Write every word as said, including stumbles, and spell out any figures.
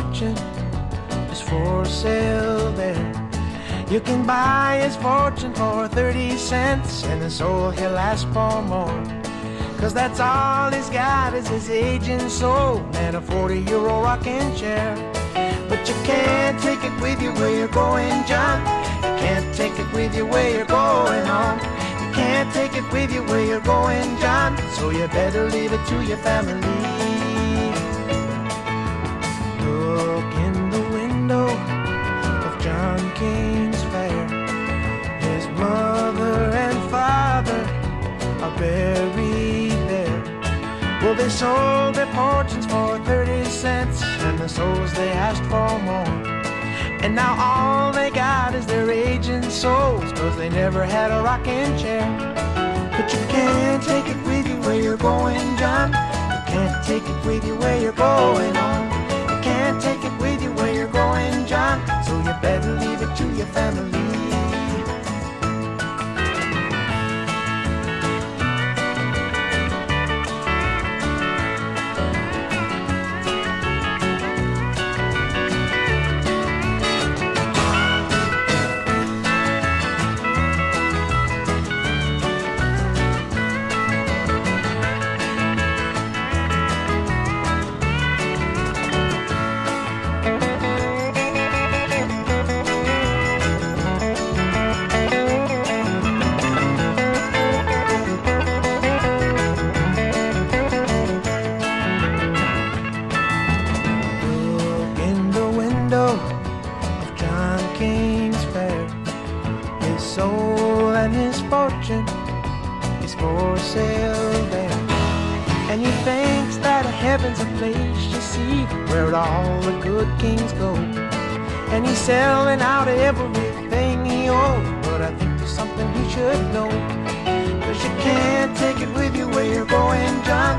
fortune is for sale there. You can buy his fortune for thirty cents, and his soul he'll ask for more. Cause that's all he's got is his aging soul and a forty-year-old rocking chair. But you can't take it with you where you're going, John. You can't take it with you where you're going home. You can't take it with you where you're going, John. So you better leave it to your family. Look in the window of John King's fair. His mother and father are buried there. Well, they sold their fortunes for thirty cents, and the souls they asked for more. And now all they got is their aging souls, cause they never had a rocking chair. But you can't take it with you where you're going, John. You can't take it with you where you're going home. You can't take it with you where you're going, John. So you better leave it to your family. Is for sale there. And he thinks that heaven's a place you see where all the good kings go. And he's selling out everything he owns, but I think there's something he should know. Cause you can't take it with you where you're going, John.